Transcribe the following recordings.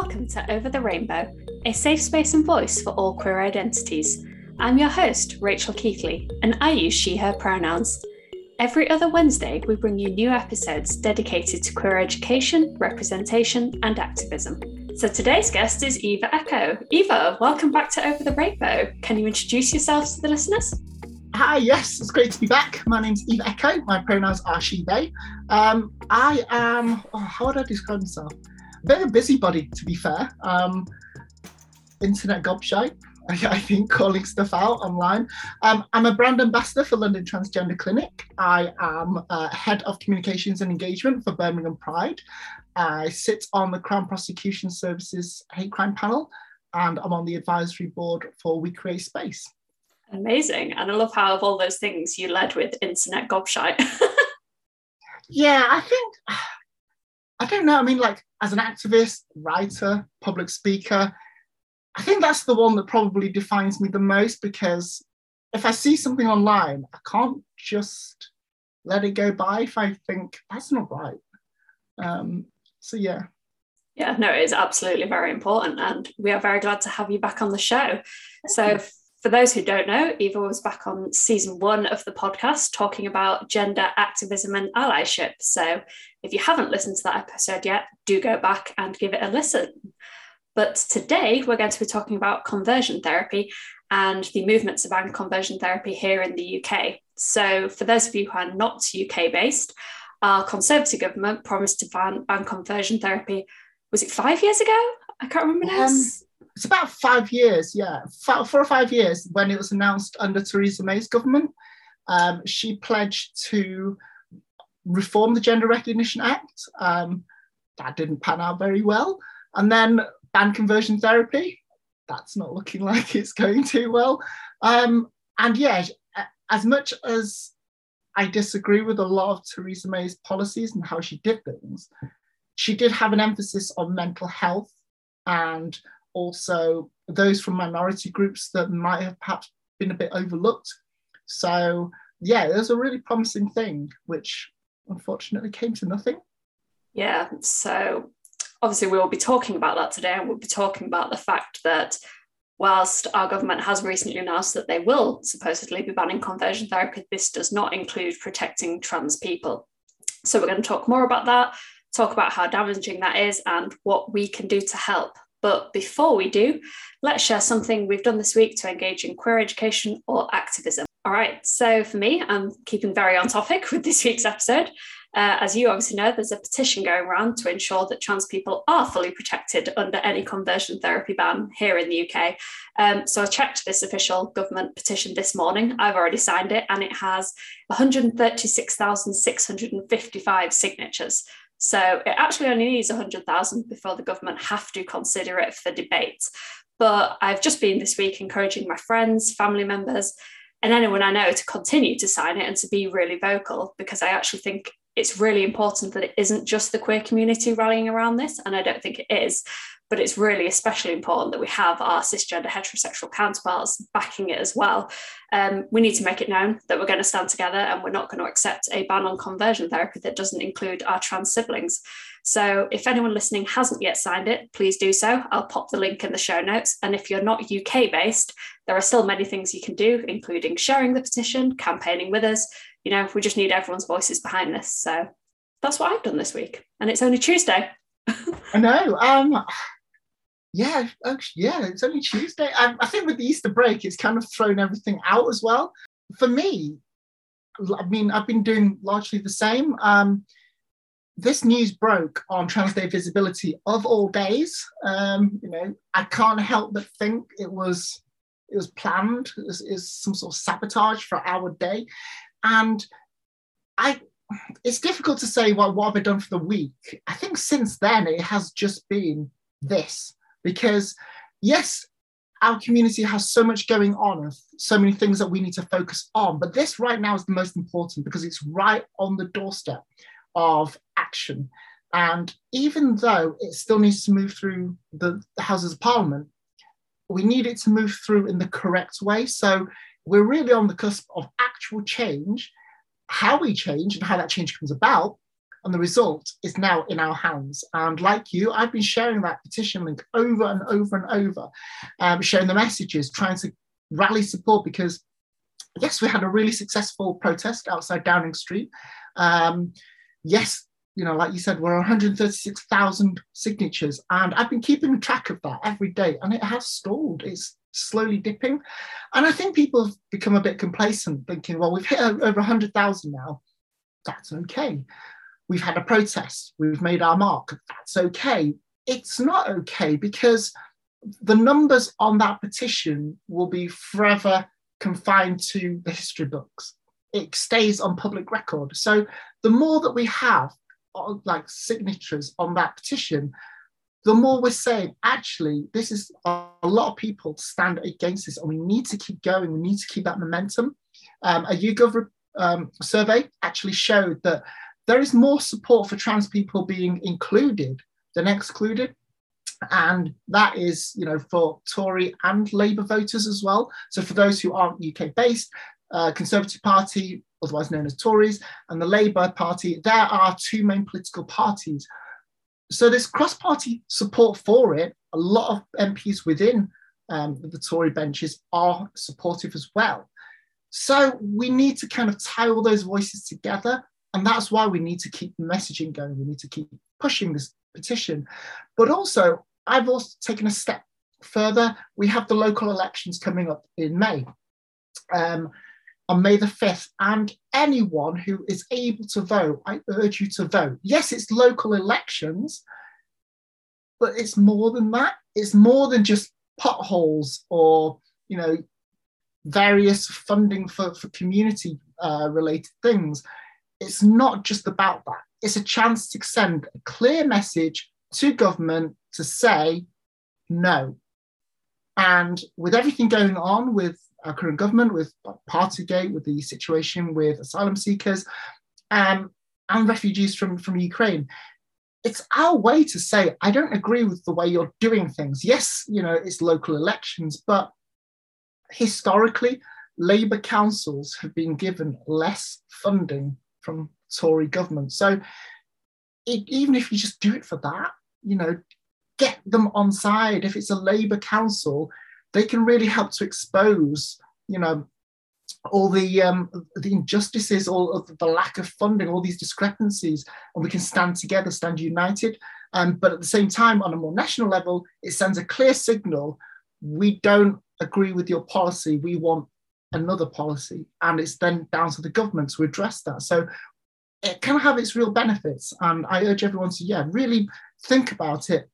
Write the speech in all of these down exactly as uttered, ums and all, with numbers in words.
Welcome to Over the Rainbow, a safe space and voice for all queer identities. I'm your host, Rachel Keithley, and I use she, her pronouns. Every other Wednesday, we bring you new episodes dedicated to queer education, representation, and activism. So today's guest is Eva Echo. Eva, welcome back to Over the Rainbow. Can you introduce yourself to the listeners? Hi, yes, it's great to be back. My name's Eva Echo. My pronouns are she, they. Um, I am, oh, how would I describe myself? A bit of a busybody, to be fair. Um, internet gobshite, I, I think, calling stuff out online. Um, I'm a brand ambassador for London Transgender Clinic. I am uh, head of communications and engagement for Birmingham Pride. I sit on the Crown Prosecution Service's hate crime panel, and I'm on the advisory board for We Create Space. Amazing. And I love how of all those things you led with internet gobshite. Yeah, I think, I don't know, I mean, like, as an activist, writer, public speaker, I think that's the one that probably defines me the most, because if I see something online, I can't just let it go by if I think that's not right. Um, so, yeah. Yeah, no, it is absolutely very important. And we are very glad to have you back on the show. So for those who don't know, Eva was back on season one of the podcast talking about gender activism and allyship. So if you haven't listened to that episode yet, do go back and give it a listen. But today we're going to be talking about conversion therapy and the movement to ban conversion therapy here in the U K. So for those of you who are not U K based, our Conservative government promised to ban, ban conversion therapy. Was it five years ago? I can't remember now. Um, it's about five years, yeah. F- four or five years when it was announced under Theresa May's government. Um, she pledged to reform the Gender Recognition Act. Um, that didn't pan out very well. And then ban conversion therapy. That's not looking like it's going too well. Um, and yeah, as much as I disagree with a lot of Theresa May's policies and how she did things, she did have an emphasis on mental health and also those from minority groups that might have perhaps been a bit overlooked. So yeah, there's a really promising thing, which unfortunately came to nothing. Yeah, so obviously we will be talking about that today, and we'll be talking about the fact that whilst our government has recently announced that they will supposedly be banning conversion therapy, this does not include protecting trans people. So we're going to talk more about that, talk about how damaging that is and what we can do to help. But before we do, let's share something we've done this week to engage in queer education or activism. All right, so for me, I'm keeping very on topic with this week's episode. Uh, as you obviously know, there's a petition going around to ensure that trans people are fully protected under any conversion therapy ban here in the U K. Um, so I checked this official government petition this morning. I've already signed it, and it has one hundred thirty-six thousand six hundred fifty-five signatures. So it actually only needs one hundred thousand before the government have to consider it for debate. But I've just been this week encouraging my friends, family members, and anyone I know to continue to sign it and to be really vocal, because I actually think it's really important that it isn't just the queer community rallying around this, and I don't think it is, but it's really especially important that we have our cisgender heterosexual counterparts backing it as well. Um, we need to make it known that we're going to stand together and we're not going to accept a ban on conversion therapy that doesn't include our trans siblings. So if anyone listening hasn't yet signed it, please do so. I'll pop the link in the show notes. And if you're not U K based, there are still many things you can do, including sharing the petition, campaigning with us. You know, we just need everyone's voices behind this. So that's what I've done this week. And it's only Tuesday. I know. Um, yeah, actually, yeah, it's only Tuesday. I, I think with the Easter break, it's kind of thrown everything out as well. For me, I mean, I've been doing largely the same. Um, this news broke on Trans Day Visibility of all days. Um, you know, I can't help but think it was it was planned. It was, it was some sort of sabotage for our day. And I, it's difficult to say, well, what have I done for the week? I think since then it has just been this, because yes, our community has so much going on, so many things that we need to focus on, but this right now is the most important because it's right on the doorstep of action. And even though it still needs to move through the, the Houses of Parliament, we need it to move through in the correct way. So we're really on the cusp of actual change. How we change and how that change comes about, And the result is now in our hands. And like you, I've been sharing that petition link over and over and over, um, sharing the messages, trying to rally support, because yes, we had a really successful protest outside Downing Street. Um, yes, you know, like you said, we're one hundred thirty-six thousand signatures, and I've been keeping track of that every day, and it has stalled. It's slowly dipping. And I think people have become a bit complacent, thinking, well, we've hit over one hundred thousand now. That's okay. We've had a protest. We've made our mark. That's okay. It's not okay, because the numbers on that petition will be forever confined to the history books. It stays on public record. So the more that we have like signatures on that petition, the more we're saying, actually, this is a lot of people stand against this, and we need to keep going. We need to keep that momentum. Um, a YouGov um, survey actually showed that there is more support for trans people being included than excluded. And that is, you know, for Tory and Labour voters as well. So for those who aren't U K based, uh, Conservative Party, otherwise known as Tories, and the Labour Party, there are two main political parties. So there's cross-party support for it. A lot of M Ps within um, the Tory benches are supportive as well. So we need to kind of tie all those voices together. And that's why we need to keep the messaging going. We need to keep pushing this petition. But also, I've also taken a step further. We have the local elections coming up in May, um, on May the fifth. And anyone who is able to vote, I urge you to vote. Yes, it's local elections, but it's more than that. It's more than just potholes or, you know, various funding for, for community uh, related things. It's not just about that. It's a chance to send a clear message to government to say no. And with everything going on with our current government, with Partygate, with the situation with asylum seekers um, and refugees from, from Ukraine, it's our way to say, I don't agree with the way you're doing things. Yes, you know, it's local elections, but historically, Labour councils have been given less funding from Tory government. So it, even if you just do it for that, you know, get them on side. If it's a Labour council, they can really help to expose, you know, all the um, the injustices, all of the lack of funding, all these discrepancies, and we can stand together, stand united. Um, but at the same time, on a more national level, it sends a clear signal. We don't agree with your policy. We want another policy. And it's then down to the government to address that. So it can have its real benefits. And I urge everyone to, yeah, really think about it.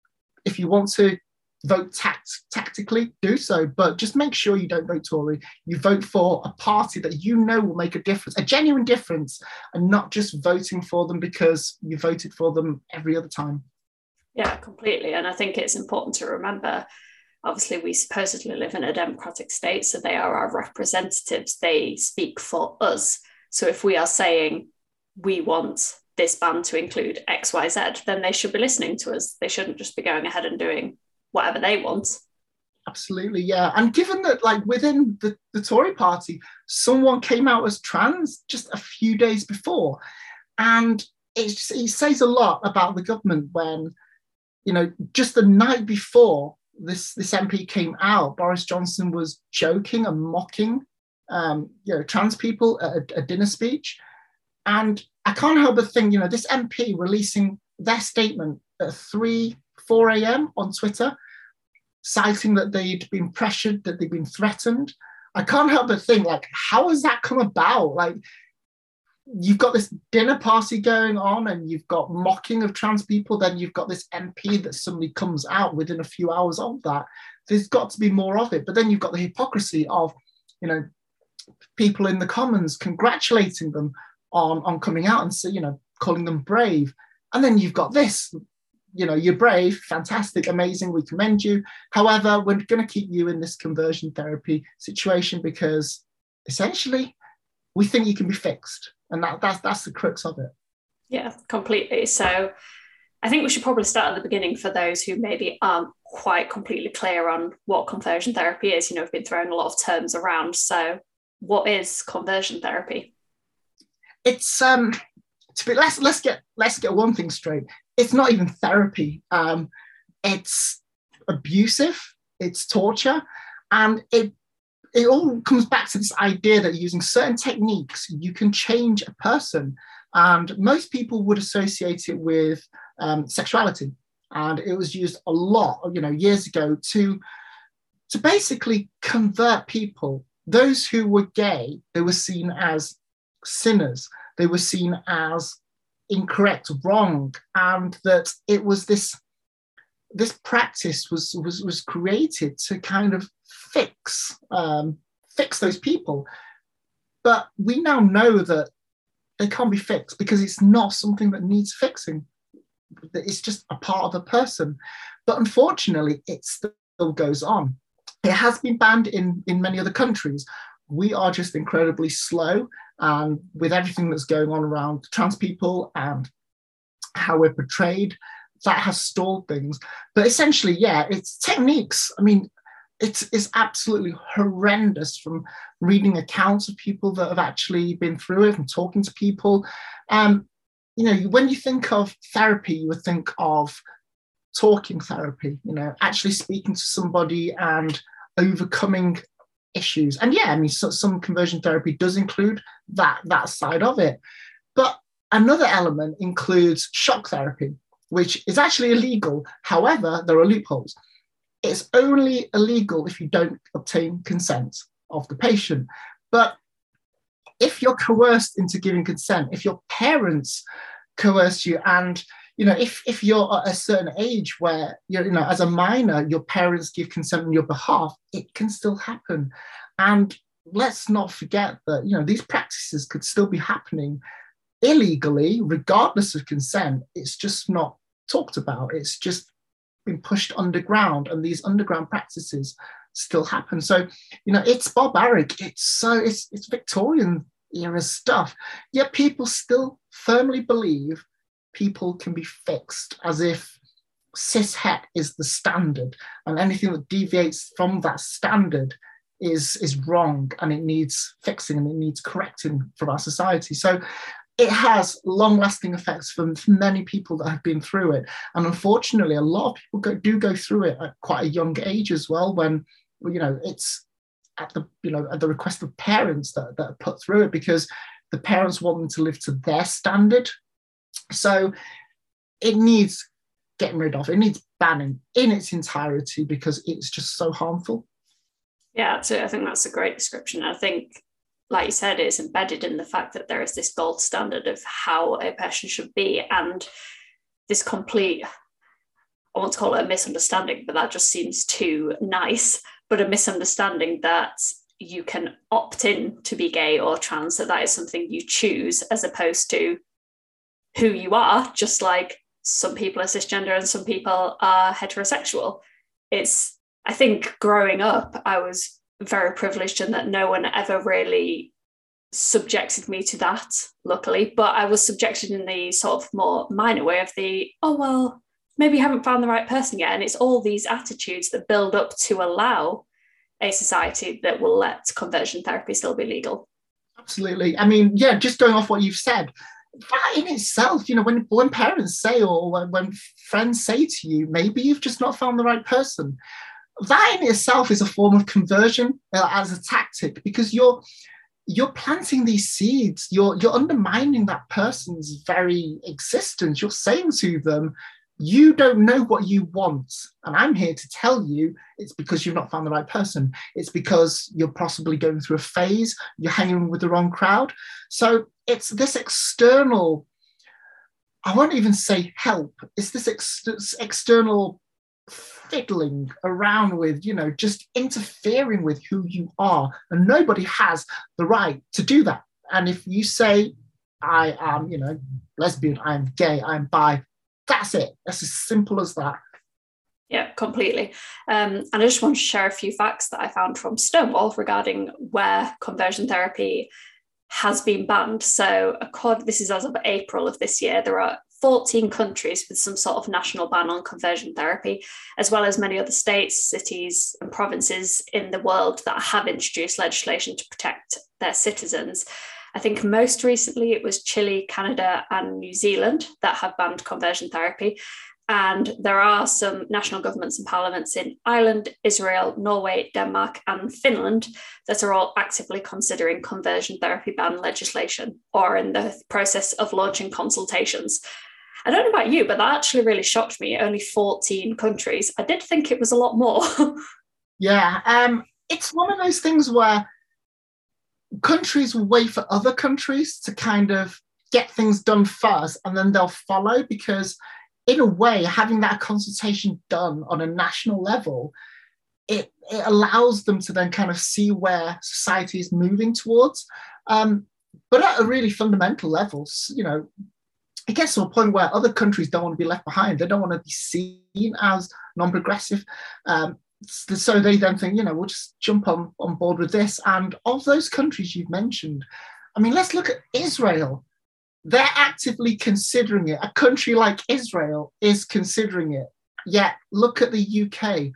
If you want to vote tact tactically, do so, but just make sure you don't vote Tory. You vote for a party that you know will make a difference, a genuine difference, and not just voting for them because you voted for them every other time. Yeah, completely. And I think it's important to remember, obviously, we supposedly live in a democratic state, so they are our representatives. They speak for us. So if we are saying we want this ban to include X, Y, Z, then they should be listening to us. They shouldn't just be going ahead and doing whatever they want. Absolutely, yeah. And given that, like, within the, the Tory party, someone came out as trans just a few days before. And it, just, it says a lot about the government when, you know, just the night before this, this M P came out, Boris Johnson was joking and mocking, um, you know, trans people at a, a dinner speech. And I can't help but think, you know, this M P releasing their statement at three, four a.m. on Twitter, citing that they'd been pressured, that they'd been threatened. I can't help but think, like, how has that come about? Like, you've got this dinner party going on and you've got mocking of trans people, then you've got this M P that suddenly comes out within a few hours of that. There's got to be more of it. But then you've got the hypocrisy of, you know, people in the Commons congratulating them on, on coming out and, so, you know, calling them brave. And then you've got this, you know, you're brave, fantastic, amazing, we commend you. However, we're going to keep you in this conversion therapy situation because essentially we think you can be fixed. And that, that's, that's the crux of it. Yeah, completely. So I think we should probably start at the beginning for those who maybe aren't quite completely clear on what conversion therapy is. You know, we've been throwing a lot of terms around. So what is conversion therapy? It's um, to be, let's let's get let's get one thing straight. It's not even therapy. Um, it's abusive. It's torture, and it it all comes back to this idea that using certain techniques you can change a person. And most people would associate it with um, sexuality, and it was used a lot, you know, years ago to to basically convert people. Those who were gay, they were seen as sinners. They were seen as incorrect, wrong, and that it was this this practice was was was created to kind of fix um, fix those people. But we now know that they can't be fixed because it's not something that needs fixing. It's just a part of a person. But unfortunately, it still goes on. It has been banned in, in many other countries. We are just incredibly slow, and with everything that's going on around trans people and how we're portrayed, that has stalled things. But essentially, yeah, it's techniques. I mean, it's, it's absolutely horrendous, from reading accounts of people that have actually been through it and talking to people. Um, you know, when you think of therapy, you would think of talking therapy, you know, actually speaking to somebody and overcoming issues. And yeah, I mean, so, some conversion therapy does include that, that side of it. But another element includes shock therapy, which is actually illegal. However, there are loopholes. It's only illegal if you don't obtain consent of the patient. But if you're coerced into giving consent, if your parents coerce you, and you know, if, if you're at a certain age where you're, you know, as a minor, your parents give consent on your behalf, it can still happen. And let's not forget that, you know, these practices could still be happening illegally, regardless of consent. It's just not talked about. It's just been pushed underground, and these underground practices still happen. So, you know, it's barbaric. It's so, it's, it's Victorian era stuff. Yet people still firmly believe people can be fixed, as if cis het is the standard, and anything that deviates from that standard is, is wrong, and it needs fixing and it needs correcting from our society. So it has long-lasting effects for many people that have been through it. And unfortunately, a lot of people go, do go through it at quite a young age as well, when, you know, it's at the, you know, at the request of parents that, that are put through it, because the parents want them to live to their standard. So it needs getting rid of, it needs banning in its entirety, because it's just so harmful. Yeah, so I think that's a great description. I think, like you said, it's embedded in the fact that there is this gold standard of how a person should be, and this complete, I want to call it a misunderstanding, but that just seems too nice, but a misunderstanding that you can opt in to be gay or trans, that that is something you choose, as opposed to who you are, just like some people are cisgender and some people are heterosexual. It's, I think growing up, I was very privileged in that no one ever really subjected me to that, luckily, but I was subjected in the sort of more minor way of the, oh, well, maybe you haven't found the right person yet. And it's all these attitudes that build up to allow a society that will let conversion therapy still be legal. Absolutely. I mean, yeah, just going off what you've said, that in itself, you know, when, when parents say, or when, when friends say to you, maybe you've just not found the right person, that in itself is a form of conversion uh, as a tactic, because you're you're planting these seeds, you're you're undermining that person's very existence. You're saying to them, you don't know what you want, and I'm here to tell you it's because you've not found the right person. It's because you're possibly going through a phase, you're hanging with the wrong crowd. So it's this external, I won't even say help, it's this ex- external fiddling around with, you know, just interfering with who you are. And nobody has the right to do that. And if you say, I am, you know, lesbian, I'm gay, I'm bi, that's it. That's as simple as that. Yeah, completely. Um, and I just want to share a few facts that I found from Stonewall regarding where conversion therapy has been banned. So according, this is as of April of this year, there are fourteen countries with some sort of national ban on conversion therapy, as well as many other states, cities and provinces in the world that have introduced legislation to protect their citizens. I think most recently it was Chile, Canada, and New Zealand that have banned conversion therapy. And there are some national governments and parliaments in Ireland, Israel, Norway, Denmark, and Finland that are all actively considering conversion therapy ban legislation or in the process of launching consultations. I don't know about you, but that actually really shocked me. Only fourteen countries. I did think it was a lot more. Yeah, um, it's one of those things where countries will wait for other countries to kind of get things done first, and then they'll follow, because in a way, having that consultation done on a national level, it, it allows them to then kind of see where society is moving towards. Um, but at a really fundamental level, you know, it gets to a point where other countries don't want to be left behind. They don't want to be seen as non-progressive. Um, so they then think, you know, we'll just jump on, on board with this. And of those countries you've mentioned, I mean, let's look at Israel. They're actively considering it. A country like Israel is considering it. Yet look at the U K,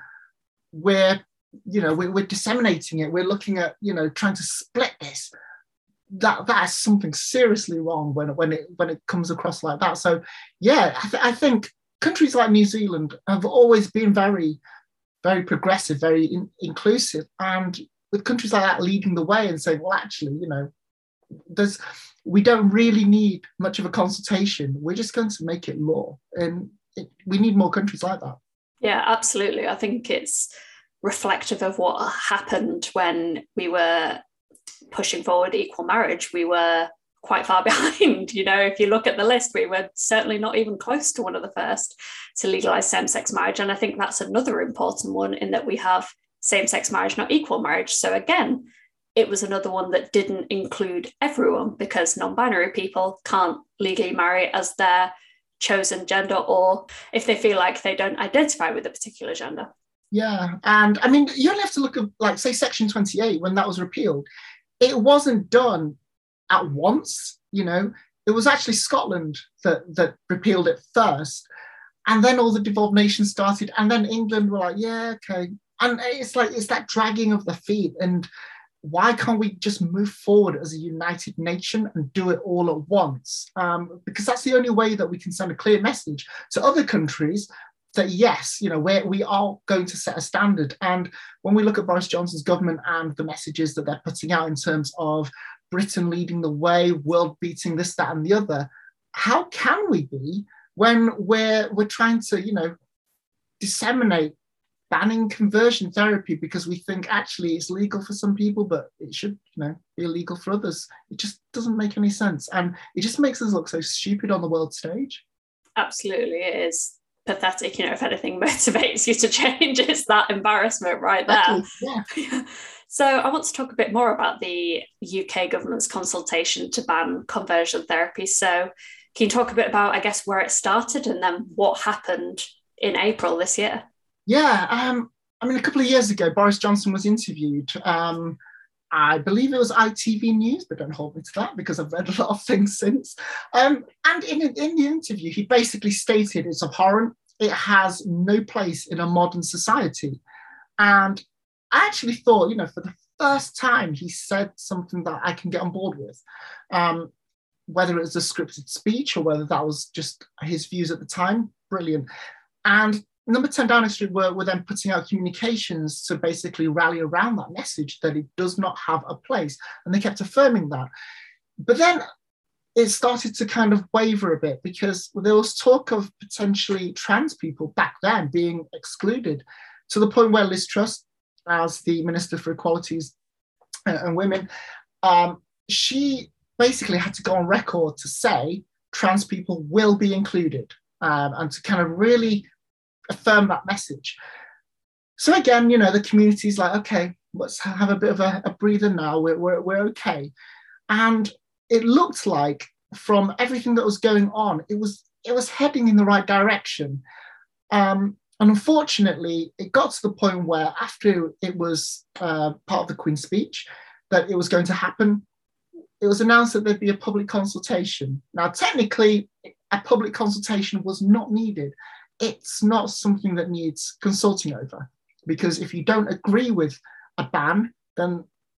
where, you know, we're, we're disseminating it. We're looking at, you know, trying to split this. That that is something seriously wrong when when it when it comes across like that. So yeah, I, th- I think countries like New Zealand have always been very, very progressive, very in- inclusive, and with countries like that leading the way and saying, well, actually, you know, there's we don't really need much of a consultation. We're just going to make it law, and it, we need more countries like that. Yeah, absolutely. I think it's reflective of what happened when we were pushing forward equal marriage. We were quite far behind. You know, if you look at the list, we were certainly not even close to one of the first to legalise same-sex marriage. And I think that's another important one, in that we have same-sex marriage, not equal marriage. So again, it was another one that didn't include everyone, because non-binary people can't legally marry as their chosen gender, or if they feel like they don't identify with a particular gender. Yeah, and I mean, you only have to look at, like, say, Section twenty-eight, when that was repealed. It wasn't done at once, you know. It was actually Scotland that, that repealed it first, and then all the devolved nations started, and then England were like, yeah, okay. And it's like, it's that dragging of the feet, and why can't we just move forward as a united nation and do it all at once? Um, because that's the only way that we can send a clear message to other countries that, yes, you know, we're, we are going to set a standard. And when we look at Boris Johnson's government and the messages that they're putting out in terms of Britain leading the way, world beating this, that, and the other, how can we be when we're we're trying to, you know, disseminate banning conversion therapy because we think actually it's legal for some people, but it should, you know, be illegal for others? It just doesn't make any sense, and it just makes us look so stupid on the world stage. Absolutely, it is pathetic. You know, if anything motivates you to change, it's that embarrassment right there. Exactly. Yeah. So I want to talk a bit more about the U K government's consultation to ban conversion therapy. So can you talk a bit about, I guess, where it started and then what happened in April this year? Yeah, um, I mean, a couple of years ago, Boris Johnson was interviewed. Um, I believe it was I T V News, but don't hold me to that because I've read a lot of things since. Um, and in, in the interview, he basically stated it's abhorrent. It has no place in a modern society. And I actually thought, you know, for the first time, he said something that I can get on board with. Um, whether it was a scripted speech or whether that was just his views at the time, brilliant. And Number ten Downing Street were, were then putting out communications to basically rally around that message that it does not have a place. And they kept affirming that. But then it started to kind of waver a bit, because there was talk of potentially trans people back then being excluded, to the point where Liz Truss, as the Minister for Equalities and Women, um, she basically had to go on record to say trans people will be included, um, and to kind of really affirm that message. So again, you know, the community's like, okay, let's have a bit of a, a breather now. We're, we're, we're okay. And it looked like, from everything that was going on, it was it was heading in the right direction. Um, and unfortunately, it got to the point where, after it was uh, part of the Queen's speech, that it was going to happen, it was announced that there'd be a public consultation. Now, technically, a public consultation was not needed. It's not something that needs consulting over, because if you don't agree with a ban, then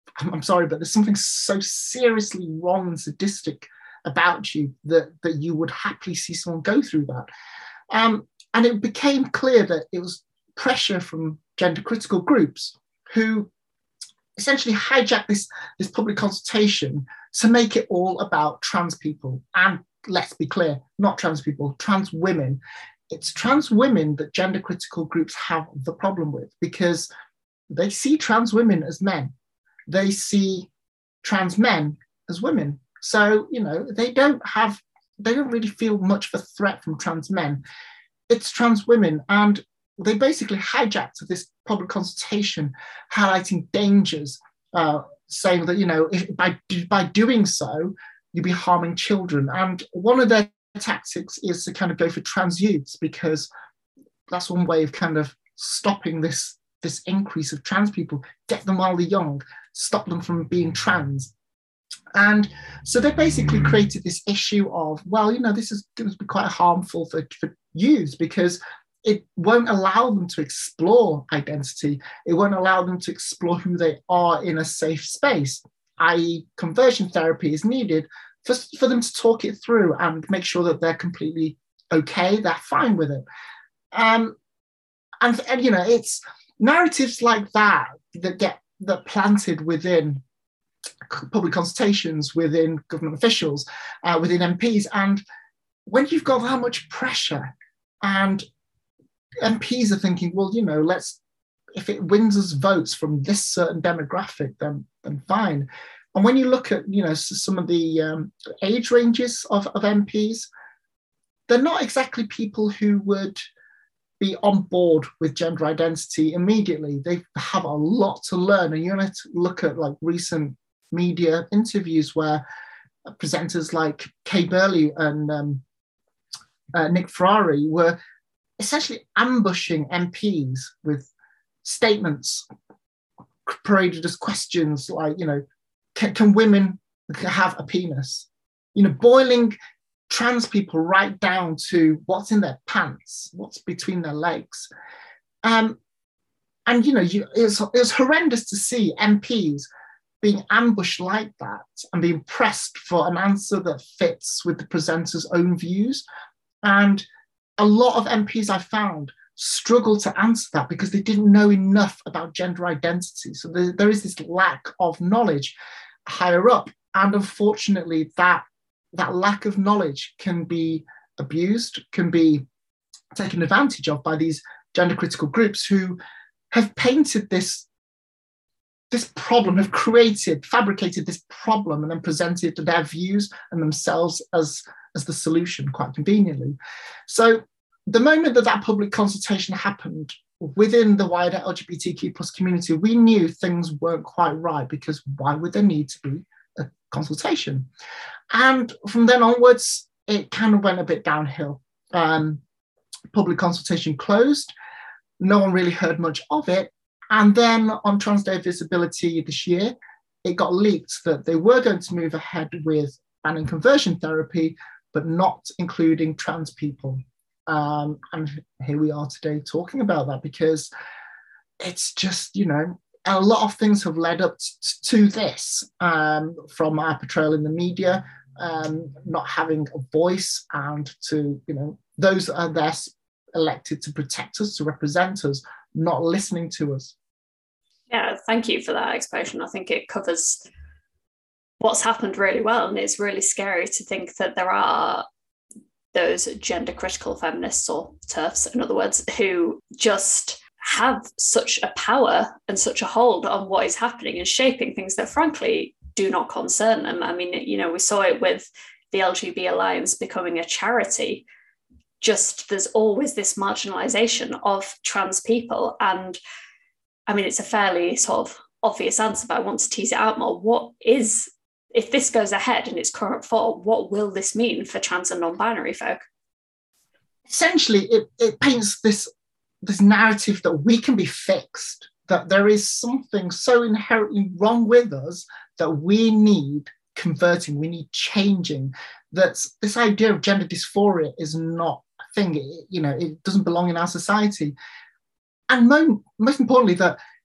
I'm, I'm sorry, but there's something so seriously wrong and sadistic about you that, that you would happily see someone go through that. Um, and it became clear that it was pressure from gender critical groups who essentially hijacked this, this public consultation to make it all about trans people. And let's be clear, not trans people, trans women. It's trans women that gender critical groups have the problem with, because they see trans women as men. They see trans men as women. So, you know, they don't have, they don't really feel much of a threat from trans men. It's trans women. And they basically hijacked this public consultation, highlighting dangers, uh, saying that, you know, if, by, by doing so, you'd be harming children. And one of their tactics is to kind of go for trans youths, because that's one way of kind of stopping this, this increase of trans people, get them while they're young, stop them from being trans. And so they basically created this issue of, well, you know, this is going to be quite harmful for, for youths, because it won't allow them to explore identity. It won't allow them to explore who they are in a safe space, that is conversion therapy is needed for, for them to talk it through and make sure that they're completely okay, they're fine with it. Um, and, and, you know, it's narratives like that that get that planted within public consultations, within government officials, uh, within M Ps. And when you've got that much pressure and M Ps are thinking, well, you know, let's, if it wins us votes from this certain demographic, then, then fine. And when you look at, you know, some of the um, age ranges of, of M Ps, they're not exactly people who would be on board with gender identity immediately. They have a lot to learn. And you're going to look at like recent media interviews where presenters like Kay Burley and um, uh, Nick Ferrari were essentially ambushing M Ps with statements paraded as questions like, you know, can, can women have a penis? You know, boiling trans people right down to what's in their pants, what's between their legs. Um, and, you know, you, it, was, it was horrendous to see M Ps being ambushed like that and being pressed for an answer that fits with the presenter's own views. And a lot of M Ps I found struggle to answer that because they didn't know enough about gender identity. So there, there is this lack of knowledge higher up. And unfortunately, that, that lack of knowledge can be abused, can be taken advantage of by these gender critical groups who have painted this, this problem, have created, fabricated this problem and then presented their views and themselves as, as the solution quite conveniently. So the moment that that public consultation happened within the wider L G B T Q plus community, we knew things weren't quite right, because why would there need to be a consultation? And from then onwards, it kind of went a bit downhill. Um, public consultation closed. No one really heard much of it. And then on Trans Day of Visibility this year, it got leaked that they were going to move ahead with banning conversion therapy, but not including trans people. Um, and here we are today talking about that, because it's just, you know, a lot of things have led up t- to this, um, from our portrayal in the media, um, not having a voice, and to, you know, those that are there elected to protect us, to represent us, not listening to us. Yeah, thank you for that exposure. I think it covers what's happened really well. And it's really scary to think that there are those gender critical feminists, or TERFs in other words, who just have such a power and such a hold on what is happening and shaping things that frankly do not concern them. I mean, you know, we saw it with the L G B Alliance becoming a charity. Just there's always this marginalization of trans people. And I mean, it's a fairly sort of obvious answer, but I want to tease it out more. What is, if this goes ahead in its current form, what will this mean for trans and non-binary folk? Essentially, it, it paints this, this narrative that we can be fixed, that there is something so inherently wrong with us that we need converting, we need changing, that this idea of gender dysphoria is not a thing, it, you know, it doesn't belong in our society. And mo- most importantly, that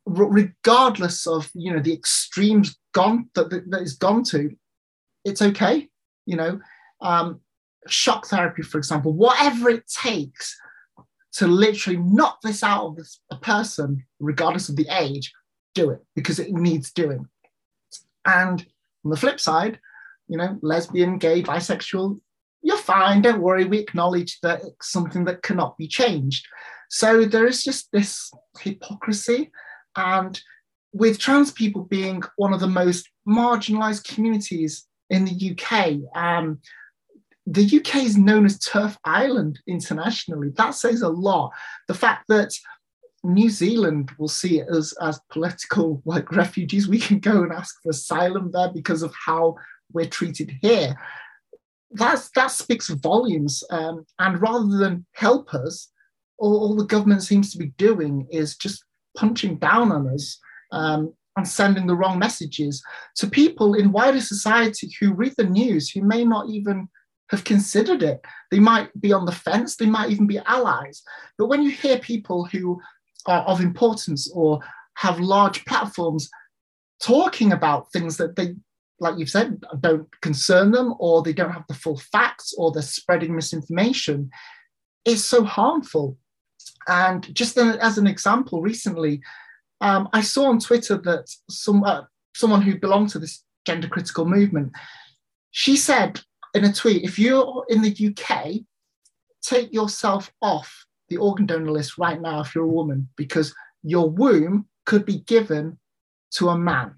regardless of, you know, the extremes gone that, that, that it's gone to, it's okay. You know, um, shock therapy, for example, whatever it takes to literally knock this out of this, a person, regardless of the age, do it, because it needs doing. And on the flip side, you know, lesbian, gay, bisexual, you're fine, don't worry, we acknowledge that it's something that cannot be changed. So there is just this hypocrisy. And with trans people being one of the most marginalized communities in the U K, um, the U K is known as Turf Island internationally. That says a lot. The fact that New Zealand will see it as, as political, like, refugees, we can go and ask for asylum there because of how we're treated here. That's, that speaks volumes. Um, and rather than help us, all, all the government seems to be doing is just punching down on us um, and sending the wrong messages to people in wider society who read the news, who may not even have considered it. They might be on the fence, they might even be allies. But when you hear people who are of importance or have large platforms talking about things that they, like you've said, don't concern them, or they don't have the full facts, or they're spreading misinformation, it's so harmful. And just as an example, recently, um, I saw on Twitter that some uh, someone who belonged to this gender critical movement, she said in a tweet, if you're in the U K, take yourself off the organ donor list right now if you're a woman, because your womb could be given to a man.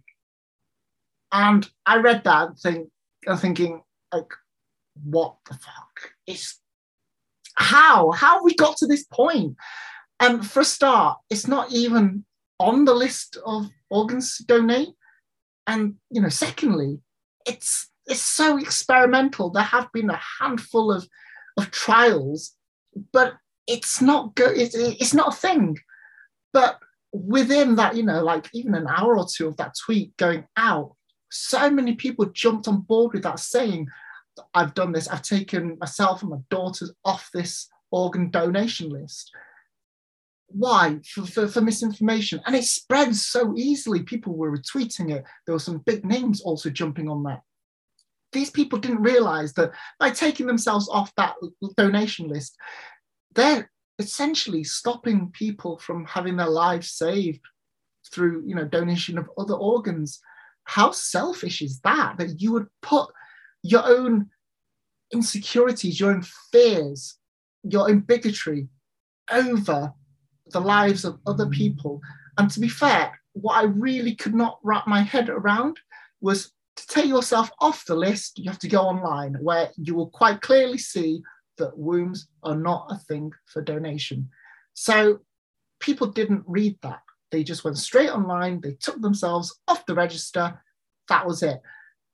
And I read that and think, I'm thinking, like, what the fuck? It's how? How have we got to this point? And um, for a start, it's not even on the list of organs to donate. And, you know, secondly, it's it's so experimental. There have been a handful of, of trials, but it's not good. It's, it's not a thing. But within that, you know, like even an hour or two of that tweet going out, so many people jumped on board with that, saying, I've done this. I've taken myself and my daughters off this organ donation list. Why? For, for, for misinformation. And it spread so easily. People were retweeting it. There were some big names also jumping on that. These people didn't realize that by taking themselves off that donation list, they're essentially stopping people from having their lives saved through, you know, donation of other organs. How selfish is that? That you would put your own insecurities, your own fears, your own bigotry over the lives of other people. And to be fair, what I really could not wrap my head around was to take yourself off the list, you have to go online, where you will quite clearly see that wombs are not a thing for donation. So people didn't read that. They just went straight online, they took themselves off the register, that was it.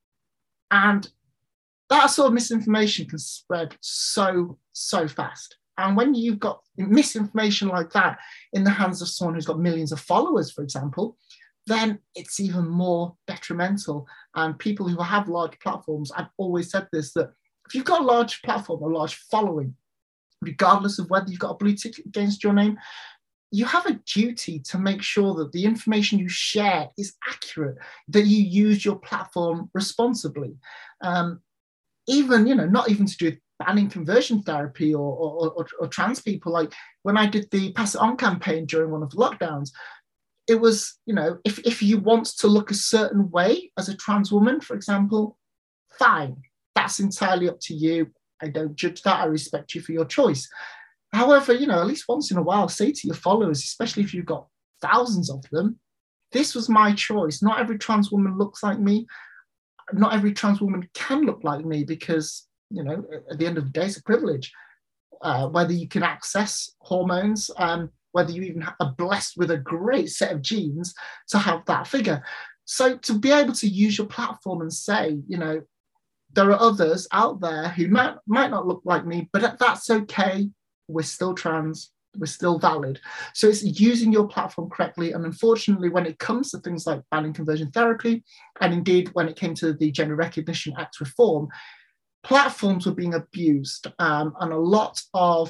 And that sort of misinformation can spread so, so fast. And when you've got misinformation like that in the hands of someone who's got millions of followers, for example, then it's even more detrimental. And people who have large platforms, I've always said this, that if you've got a large platform, a large following, regardless of whether you've got a blue tick against your name, you have a duty to make sure that the information you share is accurate, that you use your platform responsibly. Um, even, you know, not even to do with banning conversion therapy or, or, or, or trans people. Like when I did the Pass It On campaign during one of the lockdowns, it was, you know, if, if you want to look a certain way as a trans woman, for example, fine. That's entirely up to you. I don't judge that. I respect you for your choice. However, you know, at least once in a while, say to your followers, especially if you've got thousands of them, this was my choice. Not every trans woman looks like me. Not every trans woman can look like me because, you know, at the end of the day, it's a privilege. Uh, whether you can access hormones, um, whether you even are blessed with a great set of genes to have that figure. So to be able to use your platform and say, you know, there are others out there who might, might not look like me, but that's okay. We're still trans, we're still valid. So it's using your platform correctly. And unfortunately, when it comes to things like banning conversion therapy, and indeed when it came to the Gender Recognition Act reform, platforms were being abused. Um, and a lot of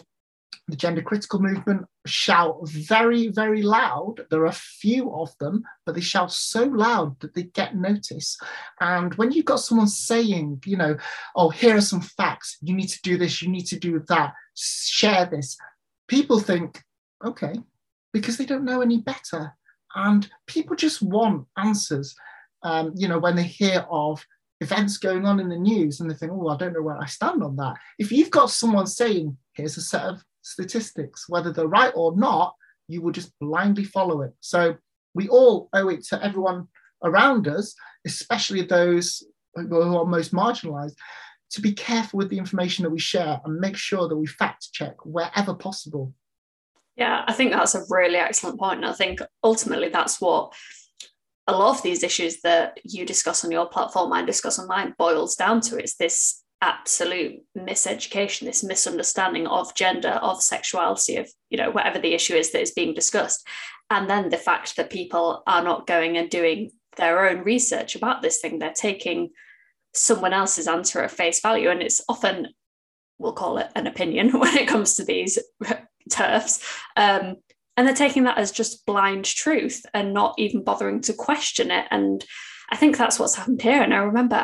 the gender critical movement shout very, very loud. There are a few of them, but they shout so loud that they get notice. And when you've got someone saying, you know, oh, here are some facts, you need to do this, you need to do that, share this, people think, okay, because they don't know any better. And people just want answers, um, you know, when they hear of events going on in the news and they think, oh, I don't know where I stand on that. If you've got someone saying, here's a set of statistics, whether they're right or not, you will just blindly follow it. So we all owe it to everyone around us, especially those who are most marginalized, to be careful with the information that we share and make sure that we fact check wherever possible. Yeah, I think that's a really excellent point. And I think ultimately that's what a lot of these issues that you discuss on your platform, I discuss on mine, boils down to. It's this absolute miseducation, this misunderstanding of gender, of sexuality, of, you know, whatever the issue is that is being discussed. And then the fact that people are not going and doing their own research about this thing. They're taking someone else's answer at face value. And it's often, we'll call it an opinion when it comes to these turfs. Um, and they're taking that as just blind truth and not even bothering to question it. And I think that's what's happened here. And I remember,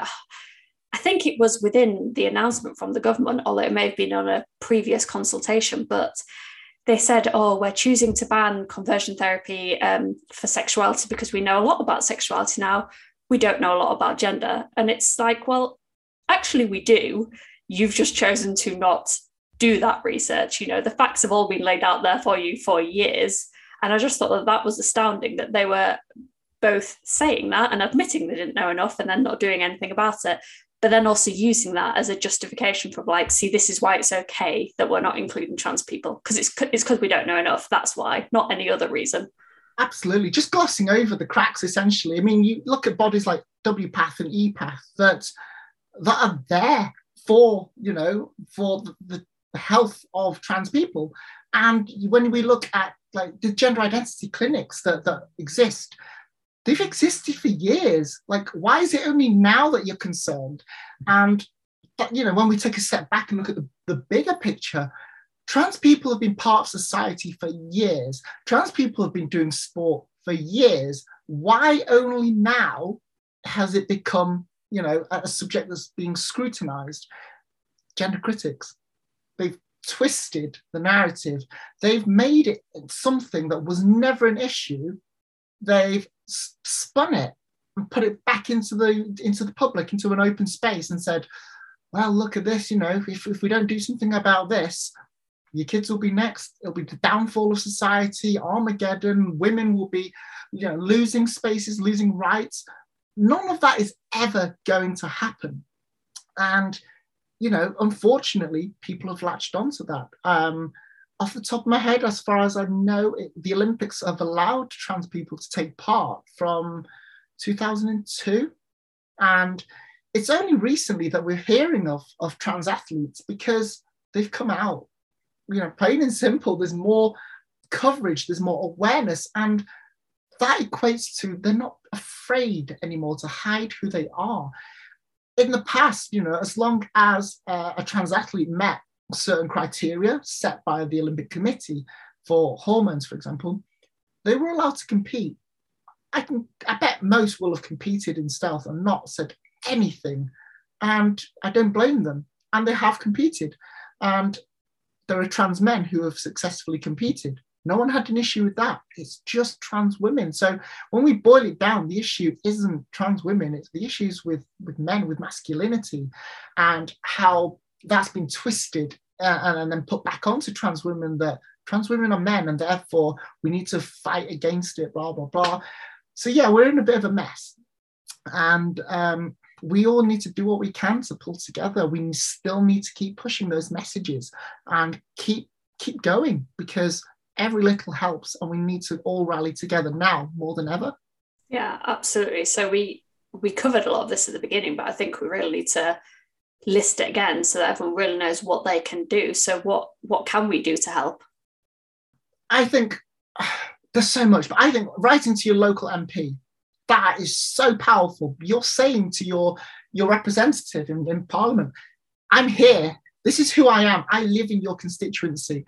I think it was within the announcement from the government, although it may have been on a previous consultation, but they said, oh, we're choosing to ban conversion therapy um, for sexuality because we know a lot about sexuality now. We don't know a lot about gender. And it's like, well, actually we do. You've just chosen to not do that research. You know, the facts have all been laid out there for you for years. And I just thought that that was astounding, that they were both saying that and admitting they didn't know enough and then not doing anything about it, but then also using that as a justification for, like, see, this is why it's okay that we're not including trans people, because it's it's because we don't know enough. That's why, not any other reason. Absolutely. Just glossing over the cracks, essentially. I mean, you look at bodies like W PATH and E PATH that, that are there for, you know, for the, the health of trans people. And when we look at like the gender identity clinics that, that exist, they've existed for years. Like, why is it only now that you're concerned? And, you know, when we take a step back and look at the, the bigger picture, trans people have been part of society for years. Trans people have been doing sport for years. Why only now has it become, you know, a subject that's being scrutinized? Gender critics. They've twisted the narrative. They've made it something that was never an issue. They've spun it and put it back into the into the public, into an open space, and said, well, look at this, you know, if, if we don't do something about this, your kids will be next. It'll be the downfall of society, Armageddon, women will be, you know, losing spaces, losing rights. None of that is ever going to happen. And, you know, unfortunately, people have latched onto that. Um, off the top of my head, as far as I know, it, the Olympics have allowed trans people to take part from two thousand two. And it's only recently that we're hearing of, of trans athletes because they've come out. You know, plain and simple, there's more coverage, there's more awareness, and that equates to they're not afraid anymore to hide who they are. In the past, you know, as long as uh, a trans athlete met certain criteria set by the Olympic Committee for hormones, for example, they were allowed to compete. I can, I bet most will have competed in stealth and not said anything, and I don't blame them. And they have competed, and there are trans men who have successfully competed. No one had an issue with that. It's just trans women. So when we boil it down, the issue isn't trans women. It's the issues with, with men, with masculinity, and how that's been twisted uh, and, and then put back onto trans women, that trans women are men and therefore we need to fight against it, blah, blah, blah. So yeah, we're in a bit of a mess. And um, we all need to do what we can to pull together. We still need to keep pushing those messages and keep keep going, because every little helps, and we need to all rally together now more than ever. Yeah, absolutely. So we we covered a lot of this at the beginning, but I think we really need to list it again so that everyone really knows what they can do. So what what can we do to help? I think uh, there's so much, but I think writing to your local M P, that is so powerful. You're saying to your, your representative in, in Parliament, I'm here. This is who I am. I live in your constituency.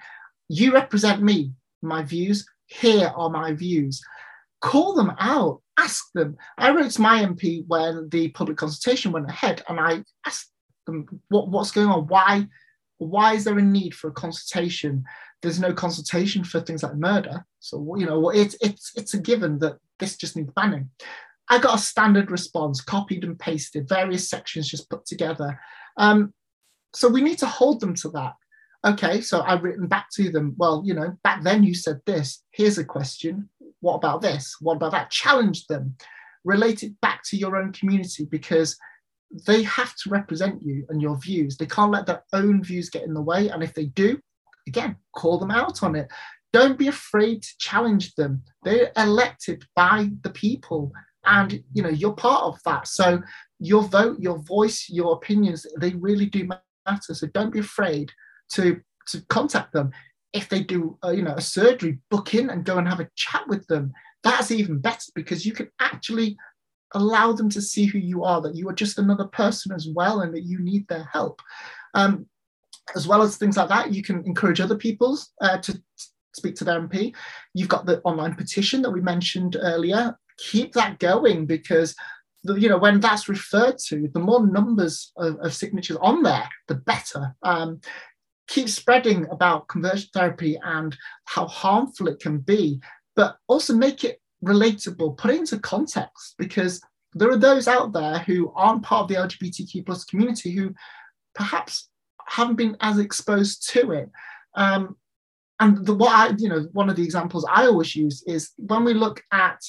you represent me, my views. Here are my views. Call them out, ask them. I wrote to my M P when the public consultation went ahead, and I asked them, what, what's going on? Why, why is there a need for a consultation? There's no consultation for things like murder. So, you know, it's, it's, it's a given that this just needs banning. I got a standard response, copied and pasted, various sections just put together. Um, so we need to hold them to that. Okay, so I've written back to them, well, you know, back then you said this, here's a question. What about this? What about that? Challenge them, relate it back to your own community, because they have to represent you and your views. They can't let their own views get in the way. And if they do, again, call them out on it. Don't be afraid to challenge them. They're elected by the people, and you know, you're part of that. So your vote, your voice, your opinions, they really do matter. So don't be afraid to, to contact them. If they do, uh, you know, a surgery, book in and go and have a chat with them. That's even better, because you can actually allow them to see who you are, that you are just another person as well, and that you need their help. Um, as well as things like that, you can encourage other people uh, to speak to their M P. You've got the online petition that we mentioned earlier. Keep that going, because the, you know, when that's referred to, the more numbers of, of signatures on there, the better. Um, keep spreading about conversion therapy and how harmful it can be, but also make it relatable, put it into context, because there are those out there who aren't part of the L G B T Q plus community who perhaps haven't been as exposed to it. Um, and the, what I, you know, one of the examples I always use is when we look at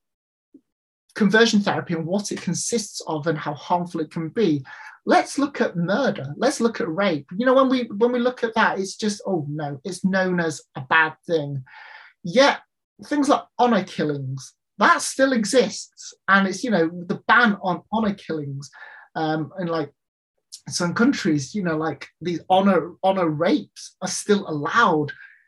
conversion therapy and what it consists of and how harmful it can be. Let's look at murder. Let's look at rape. You know, when we when we look at that, it's just, oh no, it's known as a bad thing. Yet things like honor killings, that still exists. And it's, you know, the ban on honor killings um, in like some countries, you know, like these honor honor rapes are still allowed.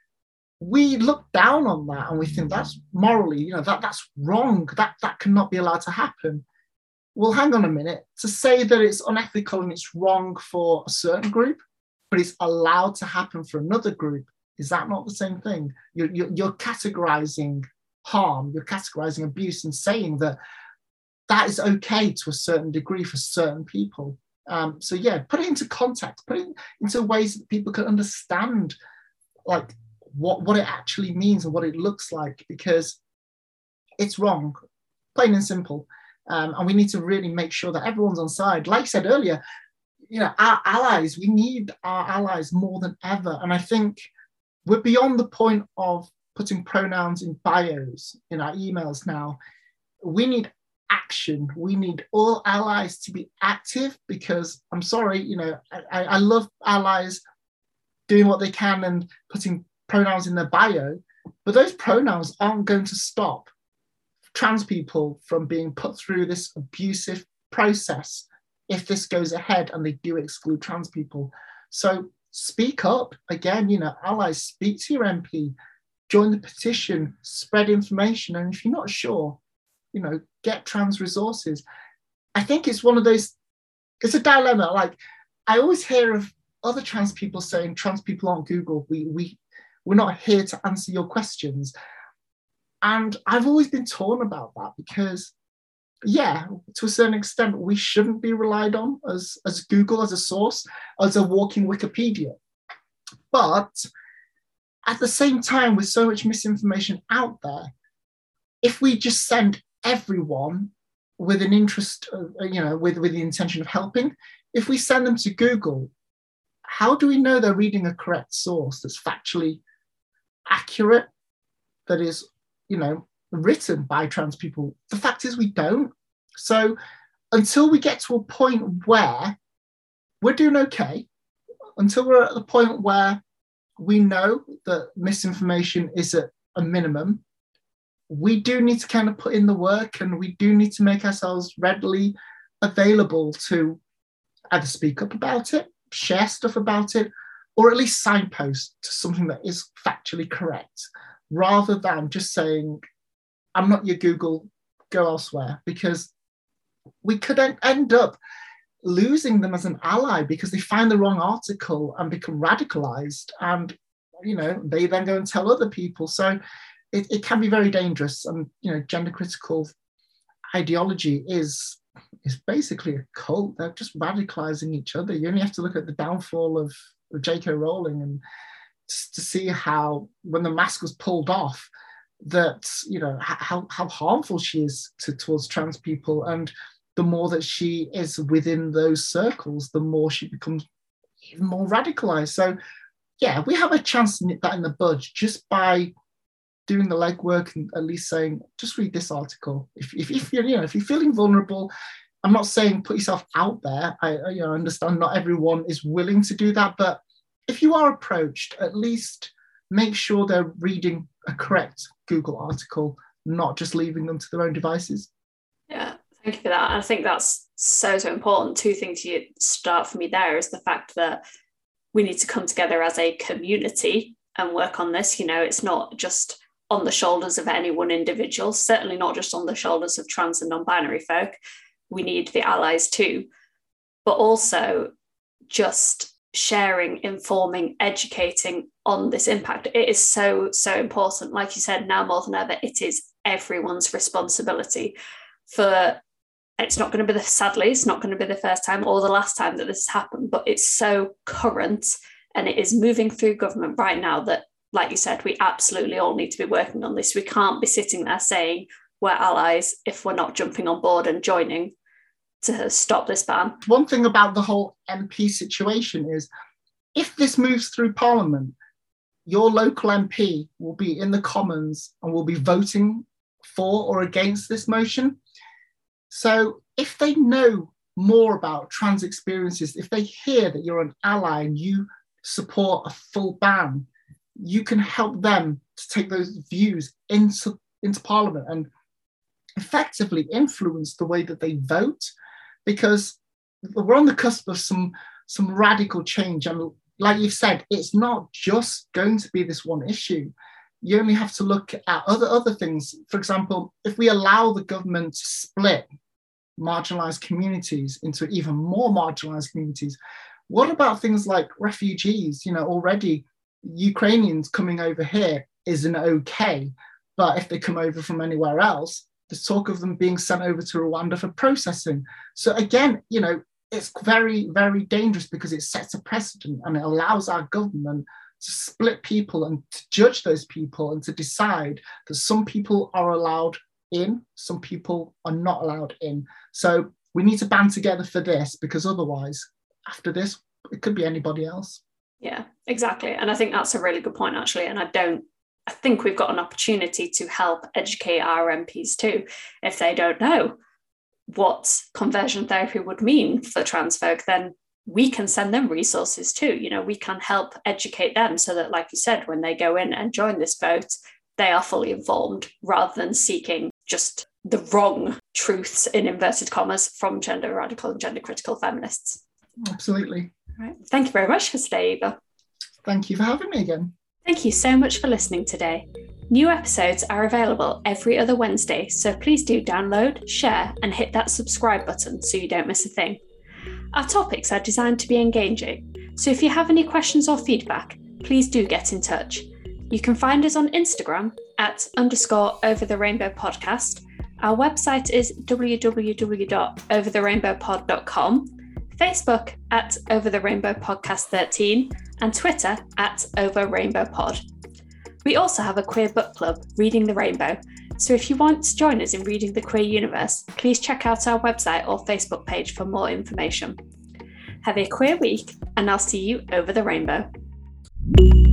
We look down on that and we think that's morally, you know, that that's wrong. That that cannot be allowed to happen. Well, hang on a minute. To say that it's unethical and it's wrong for a certain group, but it's allowed to happen for another group, is that not the same thing? You're, you're, you're categorizing harm, you're categorizing abuse, and saying that that is okay to a certain degree for certain people. Um, so yeah, put it into context, put it into ways that people can understand, like what, what it actually means and what it looks like, because it's wrong, plain and simple. Um, and we need to really make sure that everyone's on side. Like I said earlier, you know, our allies, we need our allies more than ever. And I think we're beyond the point of putting pronouns in bios, in our emails now. We need action. We need all allies to be active, because I'm sorry, you know, I, I love allies doing what they can and putting pronouns in their bio, but those pronouns aren't going to stop trans people from being put through this abusive process if this goes ahead and they do exclude trans people. So speak up. Again, you know, allies, speak to your M P, join the petition, spread information. And if you're not sure, you know, get trans resources. I think it's one of those, it's a dilemma. Like, I always hear of other trans people saying trans people aren't Google. We, we, we're not here to answer your questions. And I've always been torn about that, because, yeah, to a certain extent, we shouldn't be relied on as, as Google, as a source, as a walking Wikipedia. But at the same time, with so much misinformation out there, if we just send everyone with an interest, of, you know, with, with the intention of helping, if we send them to Google, how do we know they're reading a correct source that's factually accurate, that is, you know, written by trans people? The fact is we don't. So until we get to a point where we're doing okay, until we're at the point where we know that misinformation is at a minimum, we do need to kind of put in the work, and we do need to make ourselves readily available to either speak up about it, share stuff about it, or at least signpost to something that is factually correct, rather than just saying, I'm not your Google, go elsewhere, because we could end up losing them as an ally because they find the wrong article and become radicalized. And you know, they then go and tell other people. So it, it can be very dangerous. And, you know, gender critical ideology is is basically a cult. They're just radicalizing each other. You only have to look at the downfall of, of J K Rowling and to see how, when the mask was pulled off, that, you know, how, how harmful she is to, towards trans people. And the more that she is within those circles, the more she becomes even more radicalized. So yeah, we have a chance to nip that in the bud just by doing the legwork and at least saying, just read this article. If, if, if you're, you know, if you're feeling vulnerable, I'm not saying put yourself out there. I, you know, understand not everyone is willing to do that, but if you are approached, at least make sure they're reading a correct Google article, not just leaving them to their own devices. Yeah, thank you for that. I think that's so, so important. Two things you start for me there is the fact that we need to come together as a community and work on this. You know, it's not just on the shoulders of any one individual, certainly not just on the shoulders of trans and non-binary folk. We need the allies too, but also just sharing, informing, educating on this impact. It is so, so important. Like you said, now more than ever, it is everyone's responsibility. For it's not going to be the, sadly, it's not going to be the first time or the last time that this has happened, but it's so current and it is moving through government right now that, like you said, we absolutely all need to be working on this. We can't be sitting there saying we're allies if we're not jumping on board and joining to stop this ban. One thing about the whole M P situation is if this moves through Parliament, your local M P will be in the Commons and will be voting for or against this motion. So if they know more about trans experiences, if they hear that you're an ally and you support a full ban, you can help them to take those views into, into Parliament and effectively influence the way that they vote, because we're on the cusp of some, some radical change. And like you've said, it's not just going to be this one issue. You only have to look at other, other things. For example, if we allow the government to split marginalized communities into even more marginalized communities, what about things like refugees? You know, already Ukrainians coming over here isn't okay, but if they come over from anywhere else, there's talk of them being sent over to Rwanda for processing. So again, you know, it's very, very dangerous because it sets a precedent and it allows our government to split people and to judge those people and to decide that some people are allowed in, some people are not allowed in. So we need to band together for this, because otherwise, after this, it could be anybody else. Yeah, exactly. And I think that's a really good point, actually. And I don't, I think we've got an opportunity to help educate our M Ps too. If they don't know what conversion therapy would mean for trans folk, then we can send them resources too. You know, we can help educate them so that, like you said, when they go in and join this vote, they are fully informed rather than seeking just the wrong truths, in inverted commas, from gender radical and gender critical feminists. Absolutely. All right. Thank you very much for today, Eva. Thank you for having me again. Thank you so much for listening today. New episodes are available every other Wednesday, so please do download, share, and hit that subscribe button so you don't miss a thing. Our topics are designed to be engaging, so if you have any questions or feedback, please do get in touch. You can find us on Instagram at underscore over the rainbow podcast. Our website is w w w dot over the rainbow pod dot com, Facebook at Over the Rainbow Podcast thirteen, and Twitter at Over Rainbow Pod. We also have a queer book club, Reading the Rainbow, so if you want to join us in reading the queer universe, please check out our website or Facebook page for more information. Have a queer week, and I'll see you over the rainbow.